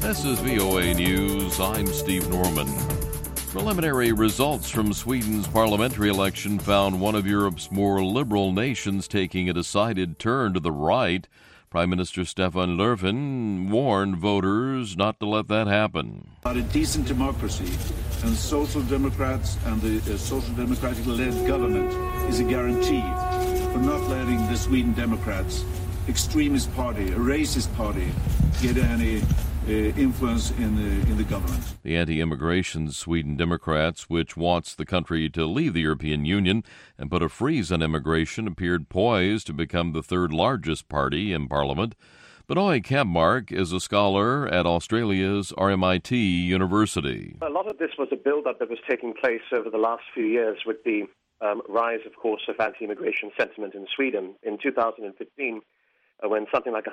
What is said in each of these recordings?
This is VOA News. I'm Steve Norman. Preliminary results from Sweden's parliamentary election found one of Europe's more liberal nations taking a decided turn to the right. Prime Minister Stefan Löfven warned voters not to let that happen. But a decent democracy and social democrats and the social democratic-led government is a guarantee for not letting the Sweden Democrats, extremist party, a racist party, get any influence in the government. The anti-immigration Sweden Democrats, which wants the country to leave the European Union and put a freeze on immigration, appeared poised to become the third largest party in Parliament. Benoit Kampmark is a scholar at Australia's RMIT University. A lot of this was a build-up that was taking place over the last few years with the rise, of course, of anti-immigration sentiment in Sweden. In 2015, when something like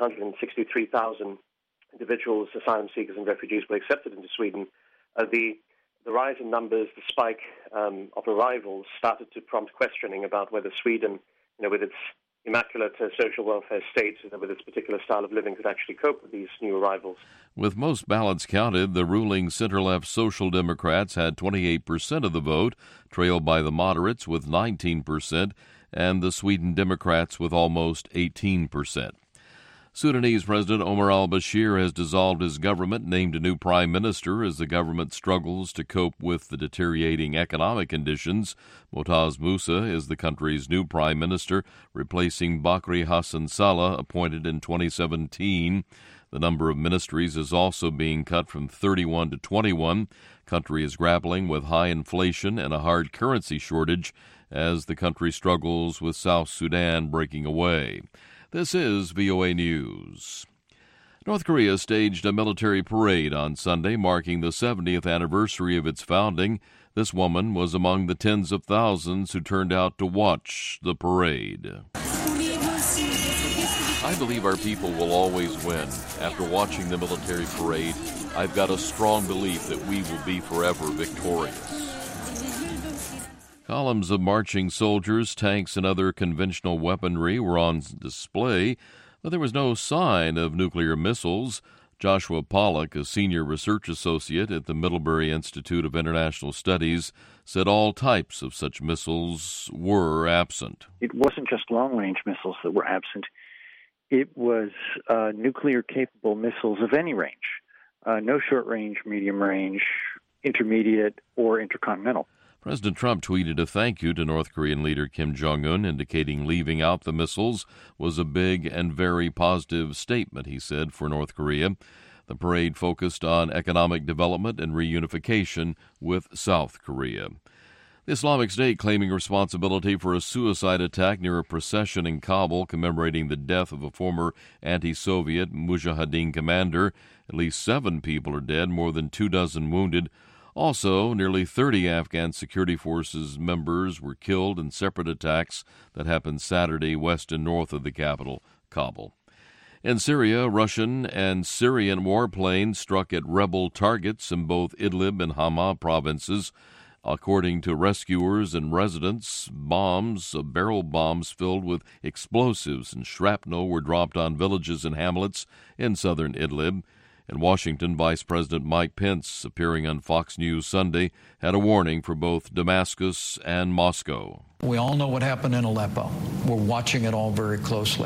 163,000 individuals, asylum seekers and refugees were accepted into Sweden, the rise in numbers, the spike of arrivals started to prompt questioning about whether Sweden, with its immaculate social welfare state, with its particular style of living, could actually cope with these new arrivals. With most ballots counted, the ruling center-left Social Democrats had 28% of the vote, trailed by the moderates with 19%, and the Sweden Democrats with almost 18%. Sudanese President Omar al-Bashir has dissolved his government, named a new prime minister as the government struggles to cope with the deteriorating economic conditions. Motaz Musa is the country's new prime minister, replacing Bakri Hassan Saleh, appointed in 2017. The number of ministries is also being cut from 31 to 21. Country is grappling with high inflation and a hard currency shortage as the country struggles with South Sudan breaking away. This is VOA News. North Korea staged a military parade on Sunday, marking the 70th anniversary of its founding. This woman was among the tens of thousands who turned out to watch the parade. I believe our people will always win. After watching the military parade, I've got a strong belief that we will be forever victorious. Columns of marching soldiers, tanks, and other conventional weaponry were on display, but there was no sign of nuclear missiles. Joshua Pollack, a senior research associate at the Middlebury Institute of International Studies, said all types of such missiles were absent. It wasn't just long-range missiles that were absent. It was nuclear-capable missiles of any range, no short-range, medium-range, intermediate, or intercontinental. President Trump tweeted a thank you to North Korean leader Kim Jong-un, indicating leaving out the missiles was a big and very positive statement, he said, for North Korea. The parade focused on economic development and reunification with South Korea. The Islamic State claiming responsibility for a suicide attack near a procession in Kabul commemorating the death of a former anti-Soviet Mujahideen commander. At least 7 people are dead, more than 24 wounded. Also, nearly 30 Afghan security forces members were killed in separate attacks that happened Saturday west and north of the capital, Kabul. In Syria, Russian and Syrian warplanes struck at rebel targets in both Idlib and Hama provinces. According to rescuers and residents, barrel bombs filled with explosives and shrapnel were dropped on villages and hamlets in southern Idlib. In Washington, Vice President Mike Pence, appearing on Fox News Sunday, had a warning for both Damascus and Moscow. We all know what happened in Aleppo. We're watching it all very closely.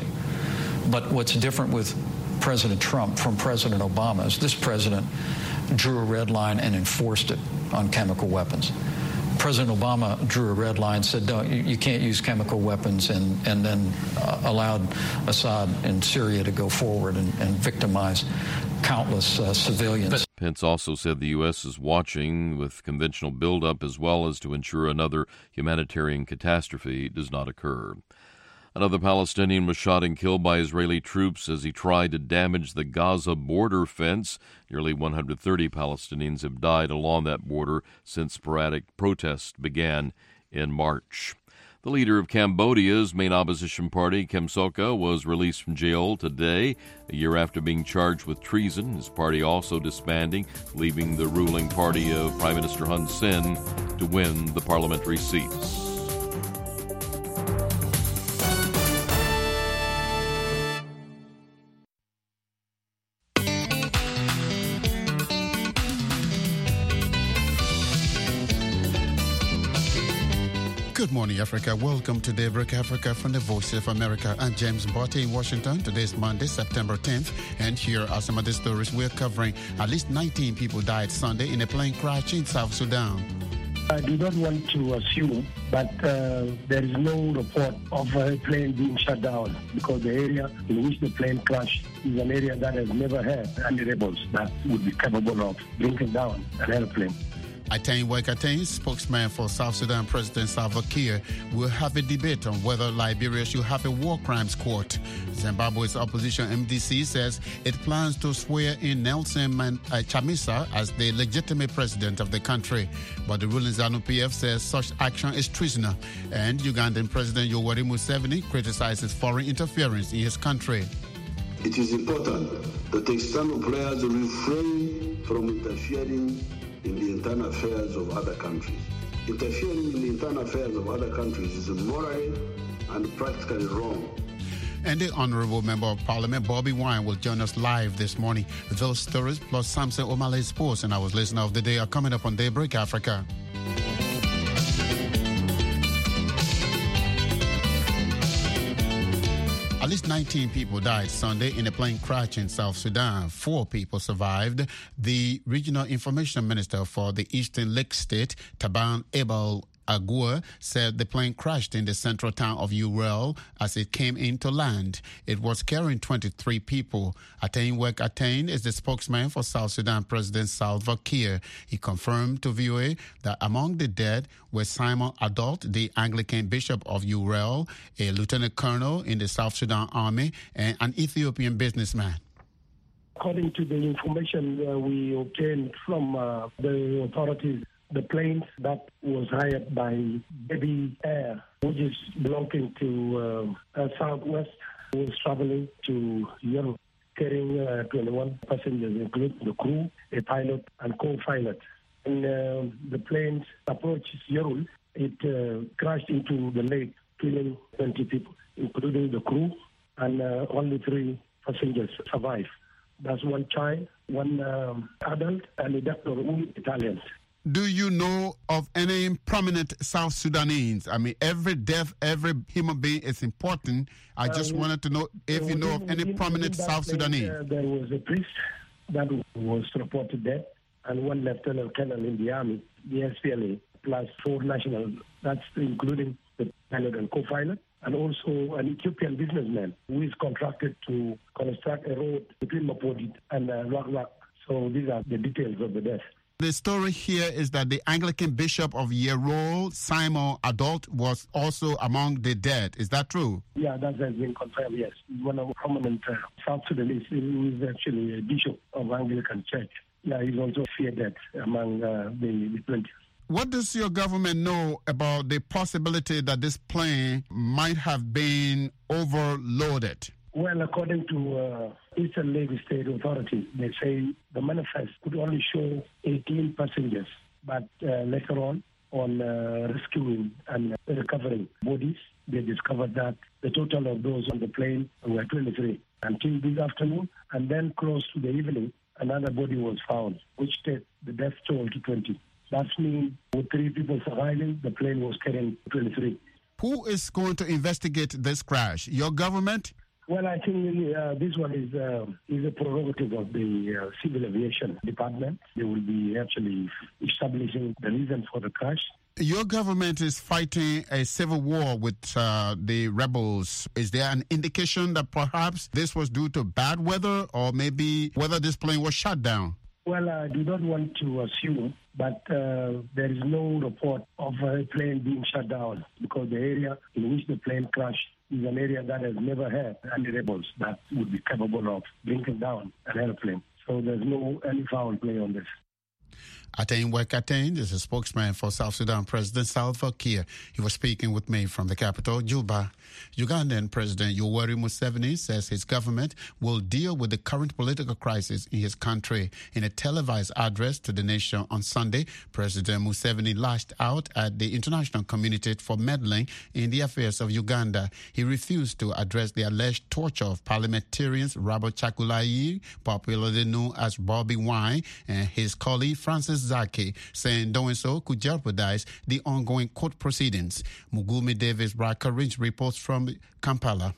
But what's different with President Trump from President Obama is this president drew a red line and enforced it on chemical weapons. President Obama drew a red line, said no, you can't use chemical weapons, and then allowed Assad in Syria to go forward and victimize countless civilians. Pence also said the U.S. is watching with conventional buildup as well as to ensure another humanitarian catastrophe does not occur. Another Palestinian was shot and killed by Israeli troops as he tried to damage the Gaza border fence. Nearly 130 Palestinians have died along that border since sporadic protests began in March. The leader of Cambodia's main opposition party, Kem Sokha, was released from jail today, a year after being charged with treason. His party also disbanding, leaving the ruling party of Prime Minister Hun Sen to win the parliamentary seats. Good morning, Africa. Welcome to Daybreak Africa from the Voice of America. I'm James Botte in Washington. Today is Monday, September 10th, and here are some of the stories we're covering. At least 19 people died Sunday in a plane crash in South Sudan. I do not want to assume, but there is no report of a plane being shut down because the area in which the plane crashed is an area that has never had any rebels that would be capable of bringing down an airplane. Atain Wekatain, spokesman for South Sudan President Salva Kiir, will have a debate on whether Liberia should have a war crimes court. Zimbabwe's opposition MDC says it plans to swear in Nelson Chamisa as the legitimate president of the country. But the ruling ZANU-PF says such action is treasonous. And Ugandan President Yoweri Museveni criticizes foreign interference in his country. It is important that external players refrain from interfering in the internal affairs of other countries. Interfering in the internal affairs of other countries is morally and practically wrong. And the Honorable Member of Parliament, Bobby Wine, will join us live this morning. Those stories plus Samson O'Malley's Sports and our listener of the day are coming up on Daybreak Africa. At least 19 people died Sunday in a plane crash in South Sudan. 4 people survived. The regional information minister for the Eastern Lake State, Taban Abel Agur, said the plane crashed in the central town of Urel as it came into land. It was carrying 23 people. Atain Wekatain is the spokesman for South Sudan President Salva Kiir. He confirmed to VOA that among the dead were Simon Adult, the Anglican Bishop of Urel, a lieutenant colonel in the South Sudan Army, and an Ethiopian businessman. According to the information we obtained from the authorities, the plane that was hired by Baby Air, which is belonging to Southwest, was traveling to Europe, carrying 21 passengers, including the crew, a pilot, and co-pilot. And the plane approached Yorul. It crashed into the lake, killing 20 people, including the crew, and only 3 passengers survived. That's 1 child, 1 adult, and a doctor, all Italians. Do you know of any prominent South Sudanese? I mean, every death, every human being is important. I just wanted to know if you know of any prominent South Sudanese. There was a priest that was reported dead, and 1 lieutenant colonel in the army, the SPLA, plus 4 nationals, that's including the pilot and co-pilot, and also an Ethiopian businessman who is contracted to construct a road between Mapodit and Rak. So these are the details of the death. The story here is that the Anglican Bishop of Yerol, Simon Adult, was also among the dead. Is that true? Yeah, that has been confirmed, yes. He's one of the prominent South Sudanese who is actually a bishop of Anglican Church. Yeah, he's also feared dead among the 20. What does your government know about the possibility that this plane might have been overloaded? Well, according to Eastern Lake State authorities, they say the manifest could only show 18 passengers. But later on rescuing and recovering bodies, they discovered that the total of those on the plane were 23 until this afternoon. And then close to the evening, another body was found, which takes the death toll to 20. That means with 3 people surviving, the plane was carrying 23. Who is going to investigate this crash? Your government? Well, I think this one is a prerogative of the Civil Aviation Department. They will be actually establishing the reason for the crash. Your government is fighting a civil war with the rebels. Is there an indication that perhaps this was due to bad weather or maybe whether this plane was shut down? Well, I do not want to assume, but there is no report of a plane being shut down because the area in which the plane crashed is an area that has never had any rebels that would be capable of bringing down an airplane. So there's no any foul play on this. Atain Wekatain is a spokesman for South Sudan President Salva Kiir. He was speaking with me from the capital, Juba. Ugandan President Yoweri Museveni says his government will deal with the current political crisis in his country. In a televised address to the nation on Sunday, President Museveni lashed out at the international community for meddling in the affairs of Uganda. He refused to address the alleged torture of parliamentarians Robert Chagulanyi, popularly known as Bobby Wine, and his colleague Francis Moses Zaki, saying doing so could jeopardize the ongoing court proceedings. Mugumi Davis Brakarinch reports from Kampala.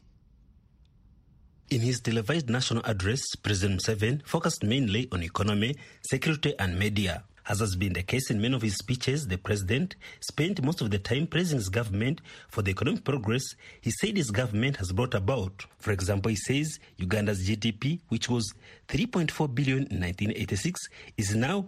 In his televised national address, President Museveni focused mainly on economy, security and media. As has been the case in many of his speeches, the president spent most of the time praising his government for the economic progress he said his government has brought about. For example, he says Uganda's GDP, which was $3.4 billion in 1986, is now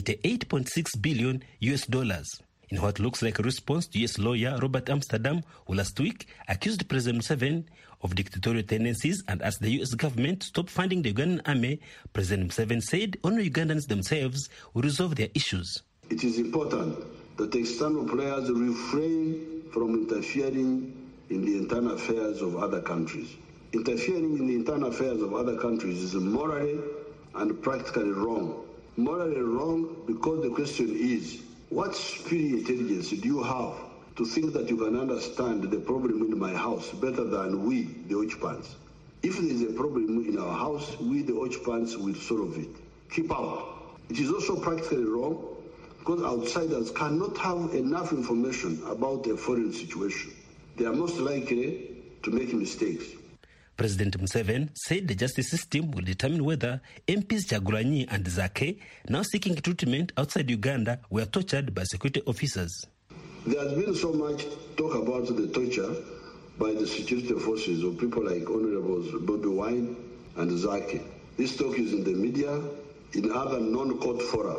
$88.6 billion US. In what looks like a response to US lawyer Robert Amsterdam, who last week accused President Museveni of dictatorial tendencies and asked the US government to stop funding the Ugandan army, President Museveni said only Ugandans themselves will resolve their issues. It is important that external players refrain from interfering in the internal affairs of other countries. Interfering in the internal affairs of other countries is morally and practically wrong. Morally wrong because the question is, what superior intelligence do you have to think that you can understand the problem in my house better than we, the Ochpans? If there is a problem in our house, we, the Ochpans, will solve it. Keep out. It is also practically wrong because outsiders cannot have enough information about a foreign situation. They are most likely to make mistakes. President Museveni said the justice system will determine whether MPs Chagulanyi and Zake, now seeking treatment outside Uganda, were tortured by security officers. There has been so much talk about the torture by the security forces of people like Honorables Bobi Wine and Zake. This talk is in the media, in other non-court fora.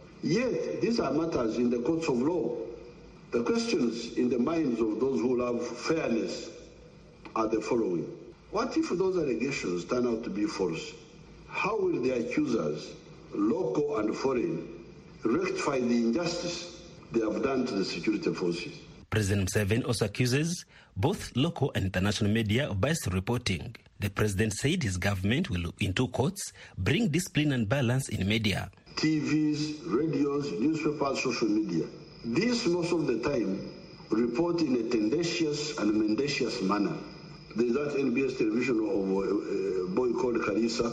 Yet, these are matters in the courts of law. The questions in the minds of those who love fairness are the following. What if those allegations turn out to be false? How will the accusers, local and foreign, rectify the injustice they have done to the security forces? President Museveni also accuses both local and international media of biased reporting. The president said his government will, in two courts, bring discipline and balance in media. TVs, radios, newspapers, social media. These, most of the time, report in a tendacious and mendacious manner. There's that NBS television of a boy called Kalisa,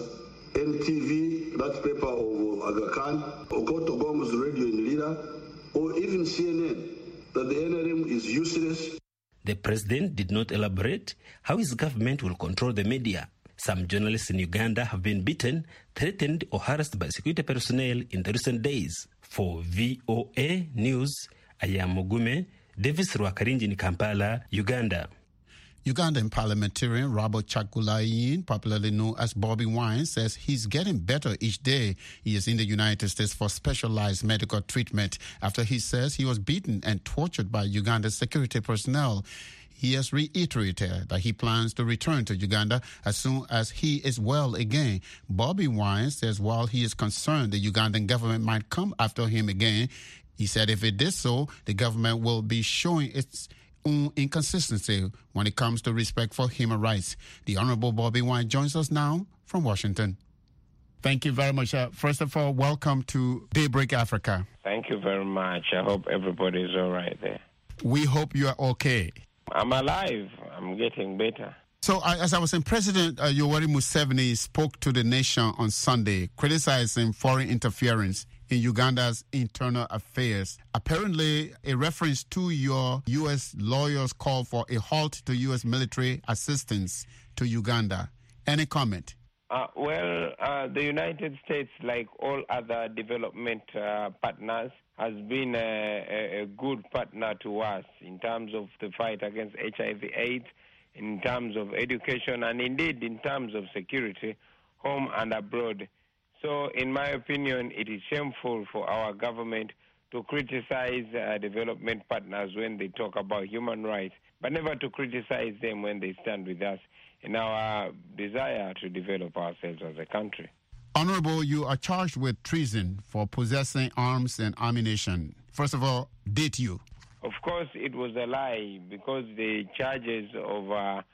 NTV, that paper of Aga Khan, Okoto Gom's radio in Lira, or even CNN, that the NRM is useless. The president did not elaborate how his government will control the media. Some journalists in Uganda have been beaten, threatened or harassed by security personnel in the recent days. For VOA News, I am Mugume, Davis Rwakarinji in Kampala, Uganda. Ugandan parliamentarian Robert Chagulanyi, popularly known as Bobi Wine, says he's getting better each day. He is in the United States for specialized medical treatment after he says he was beaten and tortured by Uganda's security personnel. He has reiterated that he plans to return to Uganda as soon as he is well again. Bobi Wine says while he is concerned the Ugandan government might come after him again, he said if it did so, the government will be showing its own inconsistency when it comes to respect for human rights. The Honorable Bobi Wine joins us now from Washington. Thank you very much. First of all, welcome to Daybreak Africa. Thank you very much. I hope everybody's all right there. We hope you are okay. I'm alive. I'm getting better. So, as I was saying, President Yoweri Museveni spoke to the nation on Sunday, criticizing foreign interference in Uganda's internal affairs. Apparently, a reference to your U.S. lawyers' call for a halt to U.S. military assistance to Uganda. Any comment? The United States, like all other development partners, has been a good partner to us in terms of the fight against HIV/AIDS, in terms of education, and indeed in terms of security, home and abroad. So, in my opinion, it is shameful for our government to criticize development partners when they talk about human rights, but never to criticize them when they stand with us in our desire to develop ourselves as a country. Honorable, you are charged with treason for possessing arms and ammunition. First of all, did you? Of course, it was a lie because the charges of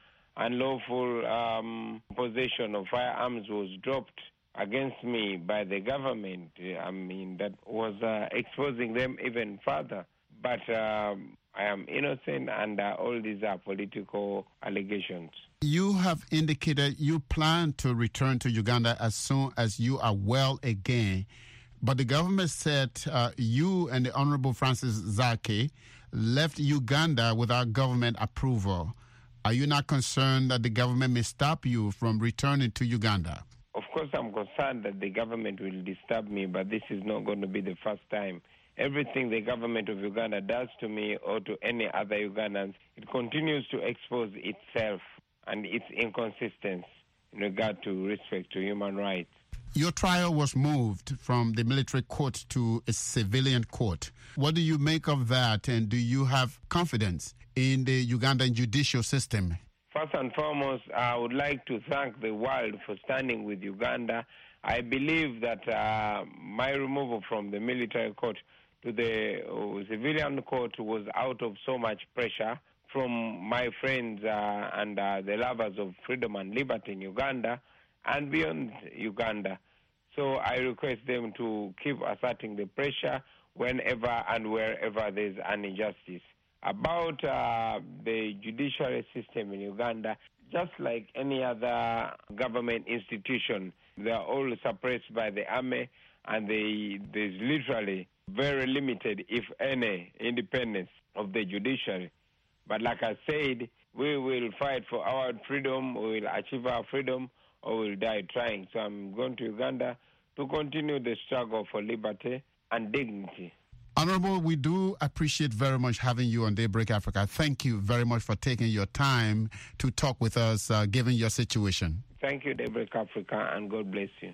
unlawful possession of firearms was dropped against me by the government. I mean, that was exposing them even further. But I am innocent and all these are political allegations. You have indicated you plan to return to Uganda as soon as you are well again. But the government said you and the Honorable Francis Zake left Uganda without government approval. Are you not concerned that the government may stop you from returning to Uganda? Of course, I'm concerned that the government will disturb me, but this is not going to be the first time. Everything the government of Uganda does to me or to any other Ugandans, it continues to expose itself and its inconsistency in regard to respect to human rights. Your trial was moved from the military court to a civilian court. What do you make of that, and do you have confidence in the Ugandan judicial system? First and foremost, I would like to thank the world for standing with Uganda. I believe that my removal from the military court to the civilian court was out of so much pressure from my friends and the lovers of freedom and liberty in Uganda and beyond Uganda. So I request them to keep asserting the pressure whenever and wherever there's an injustice. About the judiciary system in Uganda, just like any other government institution, they are all suppressed by the army, and there's literally very limited, if any, independence of the judiciary. But like I said, we will fight for our freedom, we will achieve our freedom, or we'll die trying. So I'm going to Uganda to continue the struggle for liberty and dignity. Honorable, we do appreciate very much having you on Daybreak Africa. Thank you very much for taking your time to talk with us, given your situation. Thank you, Daybreak Africa, and God bless you.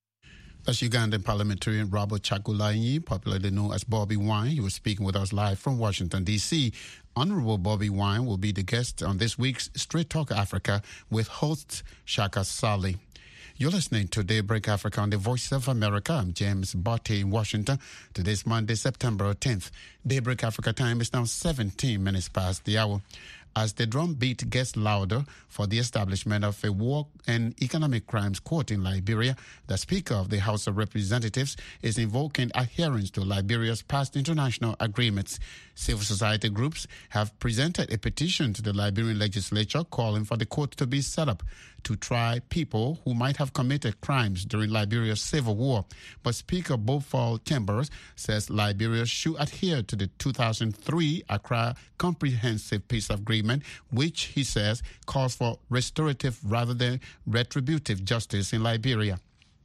That's Ugandan parliamentarian Robert Chagulanyi, popularly known as Bobby Wine. He was speaking with us live from Washington, D.C. Honorable Bobby Wine will be the guest on this week's Straight Talk Africa with host Shaka Sali. You're listening to Daybreak Africa on the Voice of America. I'm James Botte in Washington. Today's Monday, September 10th. Daybreak Africa time is now 17 minutes past the hour. As the drumbeat gets louder for the establishment of a war and economic crimes court in Liberia, the Speaker of the House of Representatives is invoking adherence to Liberia's past international agreements. Civil society groups have presented a petition to the Liberian legislature calling for the court to be set up to try people who might have committed crimes during Liberia's civil war. But Speaker Bofal Chambers says Liberia should adhere to the 2003 Accra Comprehensive Peace Agreement, which, he says, calls for restorative rather than retributive justice in Liberia.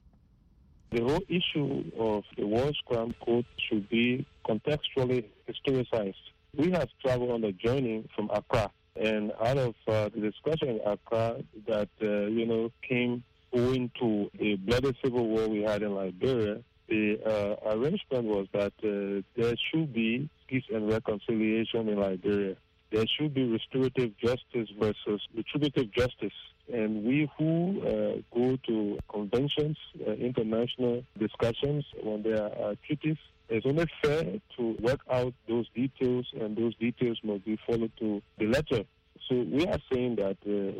The whole issue of the War Crime Court should be contextually historicized. We have traveled on a journey from Accra, and out of the discussion in Accra that, came owing to the bloody civil war we had in Liberia, the arrangement was that there should be peace and reconciliation in Liberia. There should be restorative justice versus retributive justice. And we who go to conventions, international discussions, when there are treaties, it's only fair to work out those details, and those details must be followed to the letter. So we are saying that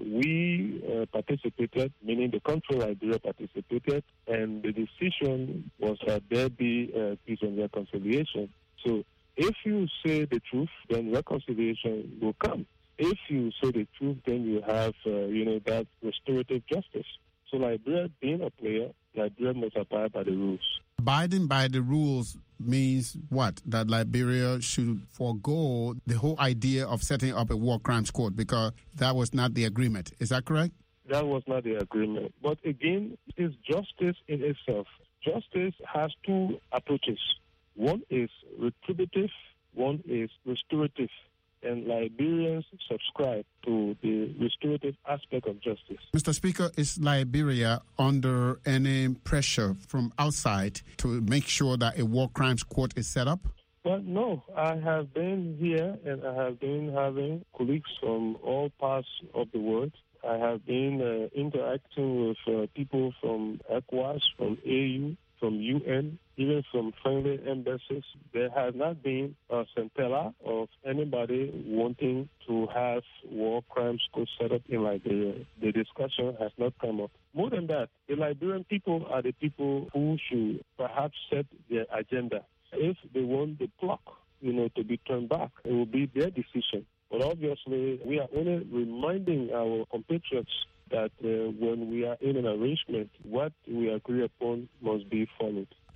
we participated, meaning the country Liberia participated, and the decision was that there be peace and reconciliation. So if you say the truth, then reconciliation will come. If you say the truth, then you have, that restorative justice. So Liberia being a player, Liberia must abide by the rules. Abiding by the rules means what? That Liberia should forego the whole idea of setting up a war crimes court, because that was not the agreement. Is that correct? That was not the agreement. But again, it's justice in itself. Justice has two approaches. One is retributive, one is restorative. And Liberians subscribe to the restorative aspect of justice. Mr. Speaker, is Liberia under any pressure from outside to make sure that a war crimes court is set up? Well, no. I have been here, and I have been having colleagues from all parts of the world. I have been interacting with people from ECOWAS, from AU, from UN, even from friendly embassies. There has not been a scintilla of anybody wanting to have war crimes court set up in Liberia. The discussion has not come up. More than that, the Liberian people are the people who should perhaps set their agenda. If they want the clock, to be turned back, it will be their decision. But obviously, we are only reminding our compatriots that when we are in an arrangement, what we agree upon must be followed.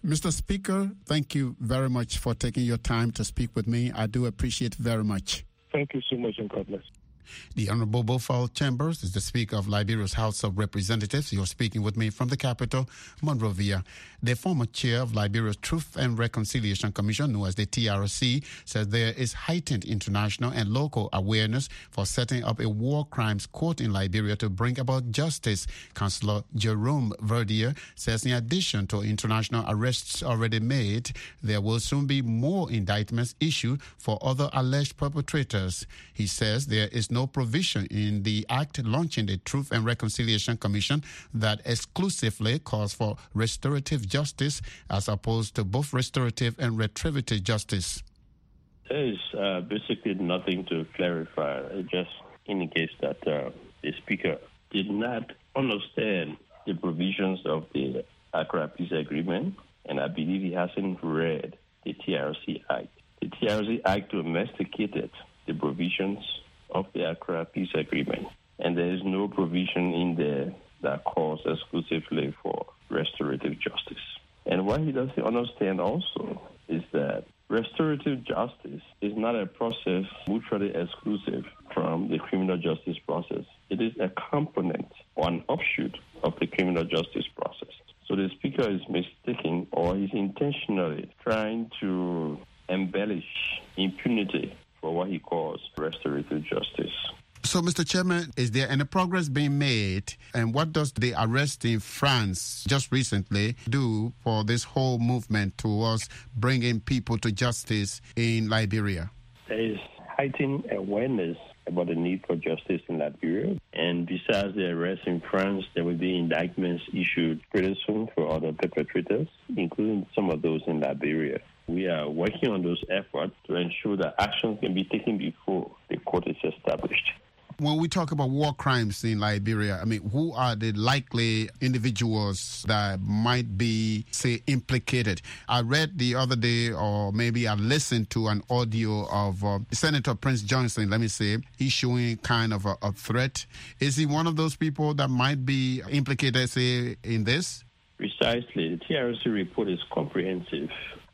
Mr. Speaker, thank you very much for taking your time to speak with me. I do appreciate it very much. Thank you so much, and God bless. The Honorable Bofal Chambers is the Speaker of Liberia's House of Representatives. You're speaking with me from the capital, Monrovia. The former chair of Liberia's Truth and Reconciliation Commission, known as the TRC, says there is heightened international and local awareness for setting up a war crimes court in Liberia to bring about justice. Councillor Jerome Verdier says in addition to international arrests already made, there will soon be more indictments issued for other alleged perpetrators. He says there is no provision in the act launching the Truth and Reconciliation Commission that exclusively calls for restorative justice as opposed to both restorative and retributive justice. There is basically nothing to clarify. It just indicates that the Speaker did not understand the provisions of the Accra Peace Agreement, and I believe he hasn't read the TRC Act. The TRC Act domesticated the provisions of the Accra Peace Agreement, and there is no provision in there that calls exclusively for restorative justice. And what he doesn't understand also is that restorative justice is not a process mutually exclusive from the criminal justice process. It is a component or an offshoot of the criminal justice process. So the Speaker is mistaken, or he's intentionally trying to embellish impunity for what he calls restorative justice. So, Mr. Chairman, is there any progress being made? And what does the arrest in France just recently do for this whole movement towards bringing people to justice in Liberia? There is heightened awareness about the need for justice in Liberia. And besides the arrest in France, there will be indictments issued pretty soon for other perpetrators, including some of those in Liberia. We are working on those efforts to ensure that actions can be taken before the court is established. When we talk about war crimes in Liberia, I mean, who are the likely individuals that might be, say, implicated? I read the other day, or maybe I listened to an audio of Senator Prince Johnson, let me say, issuing kind of a threat. Is he one of those people that might be implicated, say, in this? Precisely. The TRC report is comprehensive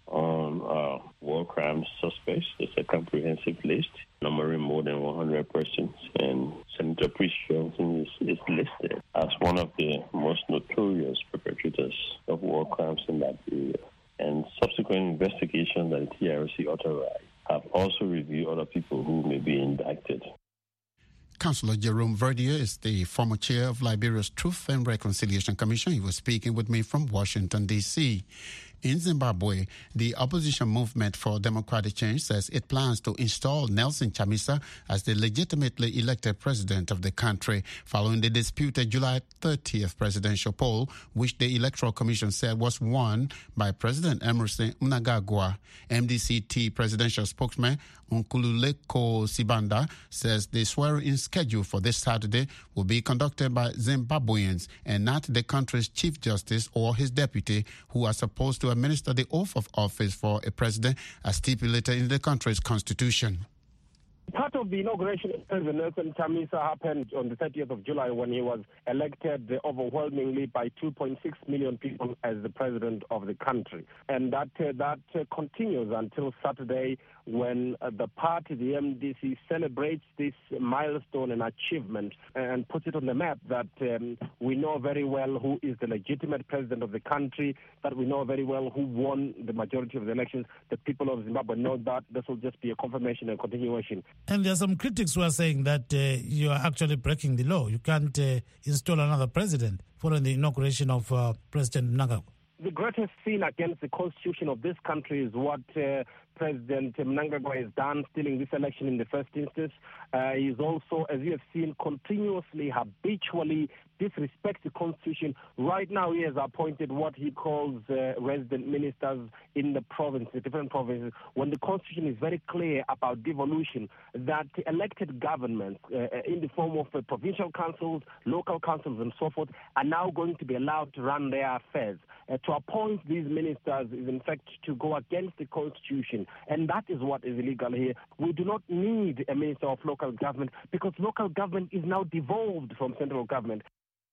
on war crimes suspects. It's a comprehensive list, numbering more than 100 persons. And Senator Prince Johnson is listed as one of the most notorious perpetrators of war crimes in that area. And subsequent investigations that the TRC authorized have also reviewed other people who may be indicted. Councillor Jerome Verdier is the former chair of Liberia's Truth and Reconciliation Commission. He was speaking with me from Washington, D.C. In Zimbabwe, the opposition movement for democratic change says it plans to install Nelson Chamisa as the legitimately elected president of the country following the disputed July 30th presidential poll, which the Electoral Commission said was won by President Emmerson Mnangagwa. MDC-T presidential spokesman Nkululeko Sibanda says the swearing-in schedule for this Saturday will be conducted by Zimbabweans and not the country's chief justice or his deputy, who are supposed to administer the oath of office for a president as stipulated in the country's constitution. Part of the inauguration of President Nelson Chamisa happened on the 30th of July when he was elected overwhelmingly by 2.6 million people as the president of the country. And that continues until Saturday when the party, the MDC, celebrates this milestone and achievement and puts it on the map that we know very well who is the legitimate president of the country, that we know very well who won the majority of the elections. The people of Zimbabwe know that. This will just be a confirmation and continuation. And there are some critics who are saying that you are actually breaking the law. You can't install another president following the inauguration of President Mnangagwa. The greatest sin against the constitution of this country is what President Mnangagwa has done, stealing this election in the first instance. He is also, as you have seen, continuously, habitually disrespects the constitution. Right now, he has appointed what he calls resident ministers in the province, the different provinces, when the constitution is very clear about devolution, that elected governments in the form of provincial councils, local councils, and so forth, are now going to be allowed to run their affairs. To appoint these ministers is, in fact, to go against the constitution, and that is what is illegal here. We do not need a minister of local government because local government is now devolved from central government.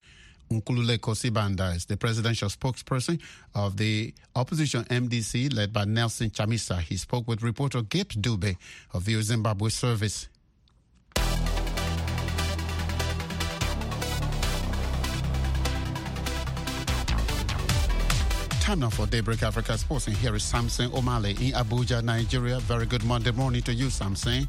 Nkululeko Sibanda is the presidential spokesperson of the opposition MDC led by Nelson Chamisa. He spoke with reporter Gibbs Dube of the Zimbabwe Service. Time now for Daybreak Africa Sports, and here is Samson Omale in Abuja, Nigeria. Very good Monday morning to you, Samson.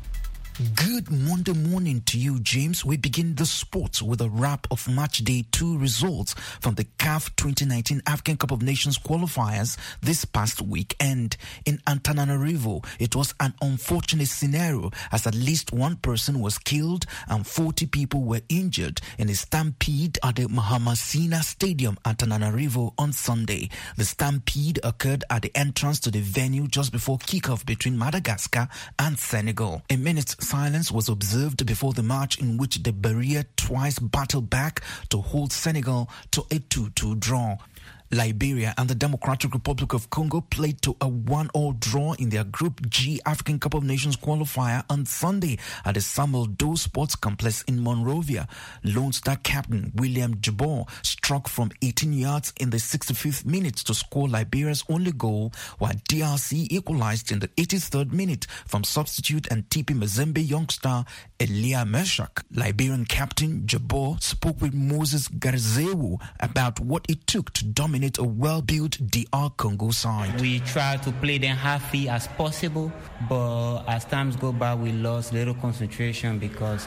Good Monday morning to you, James. We begin the sports with a wrap of Match Day 2 results from the CAF 2019 African Cup of Nations qualifiers this past weekend. In Antananarivo, it was an unfortunate scenario as at least one person was killed and 40 people were injured in a stampede at the Mahamasina Stadium, Antananarivo, on Sunday. The stampede occurred at the entrance to the venue just before kickoff between Madagascar and Senegal. A minute's silence was observed before the match, in which the Barrier twice battled back to hold Senegal to a 2-2 draw. Liberia and the Democratic Republic of Congo played to a 1-1 draw in their Group G African Cup of Nations qualifier on Sunday at the Samuel Doe Sports Complex in Monrovia. Lone Star captain William Jabor struck from 18 yards in the 65th minute to score Liberia's only goal, while DRC equalized in the 83rd minute from substitute and TP Mazembe youngster Elia Meshak. Liberian captain Jabor spoke with Moses Garzewu about what it took to dominate a well-built DR Congo side. We try to play them half as possible, but as times go by, we lost little concentration because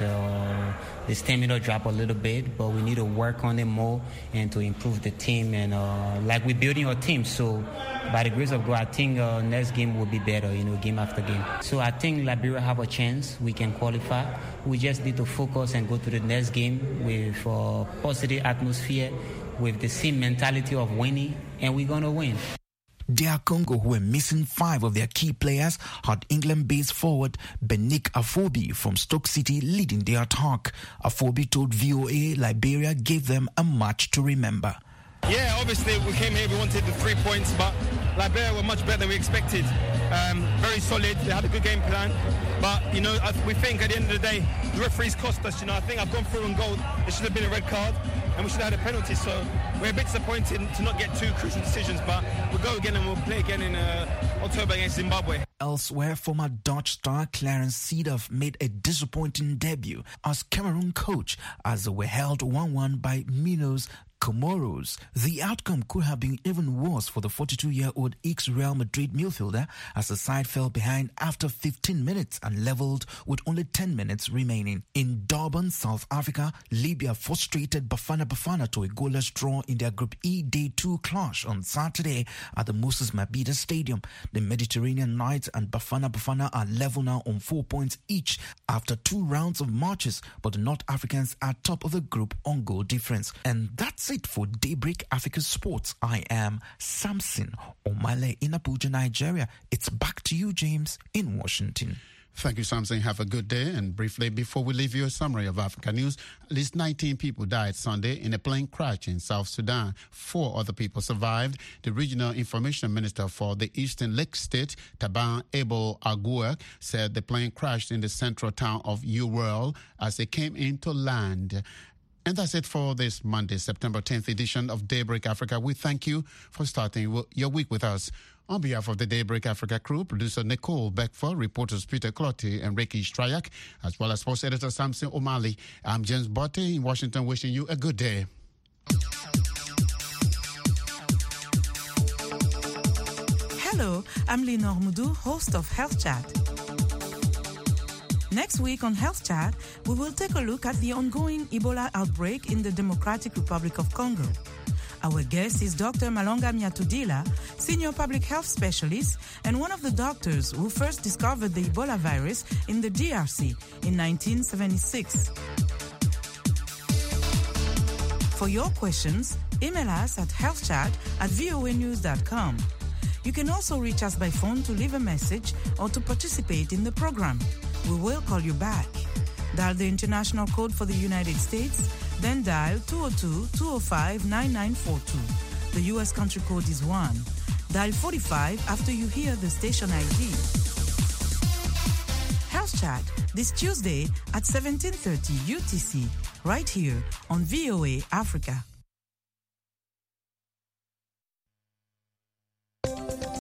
the stamina dropped a little bit, but we need to work on it more and to improve the team. And like we're building our team, so by the grace of God, I think next game will be better, game after game. So I think Liberia have a chance. We can qualify. We just need to focus and go to the next game with a positive atmosphere, with the same mentality of winning, and we're going to win. DR Congo, who were missing 5 of their key players, had England-based forward Benik Afobi from Stoke City leading the attack. Afobi told VOA Liberia gave them a match to remember. Yeah, obviously we came here, we wanted the 3 points, but Liberia were much better than we expected. Very solid, they had a good game plan. But, we think at the end of the day, the referees cost us. I think I've gone through on goal. There should have been a red card, and we should have had a penalty. So we're a bit disappointed to not get 2 crucial decisions, but we'll go again and we'll play again in October against Zimbabwe. Elsewhere, former Dutch star Clarence Seedorf made a disappointing debut as Cameroon coach as they were held 1-1 by Minos Comoros. The outcome could have been even worse for the 42-year-old ex-Real Madrid midfielder as the side fell behind after 15 minutes and leveled with only 10 minutes remaining. In Durban, South Africa, Libya frustrated Bafana to a goalless draw in their Group E Day 2 clash on Saturday at the Moses Mabhida Stadium. The Mediterranean Knights and Bafana are level now on 4 points each after 2 rounds of matches, but the North Africans are top of the group on goal difference. And that's it for Daybreak Africa Sports. I am Samson Omale in Abuja, Nigeria. It's back to you, James, in Washington. Thank you, Samson. Have a good day. And briefly, before we leave you a summary of Africa news, at least 19 people died Sunday in a plane crash in South Sudan. 4 other people survived. The regional information minister for the Eastern Lake State, Taban Abel Aguer, said the plane crashed in the central town of Ural as it came into land. And that's it for this Monday, September 10th edition of Daybreak Africa. We thank you for starting your week with us. On behalf of the Daybreak Africa crew, producer Nicole Beckford, reporters Peter Clottey and Ricky Strayak, as well as sports editor Samson Omale, I'm James Botte in Washington, wishing you a good day. Hello, I'm Lenore Moudou, host of Health Chat. Next week on Health Chat, we will take a look at the ongoing Ebola outbreak in the Democratic Republic of Congo. Our guest is Dr. Malonga Miatudila, Senior Public Health Specialist and one of the doctors who first discovered the Ebola virus in the DRC in 1976. For your questions, email us at healthchat@voanews.com. You can also reach us by phone to leave a message or to participate in the program. We will call you back. Dial the international code for the United States, then dial 202-205-9942. The U.S. country code is 1. Dial 45 after you hear the station ID. Health Chat, this Tuesday at 17:30 UTC, right here on VOA Africa.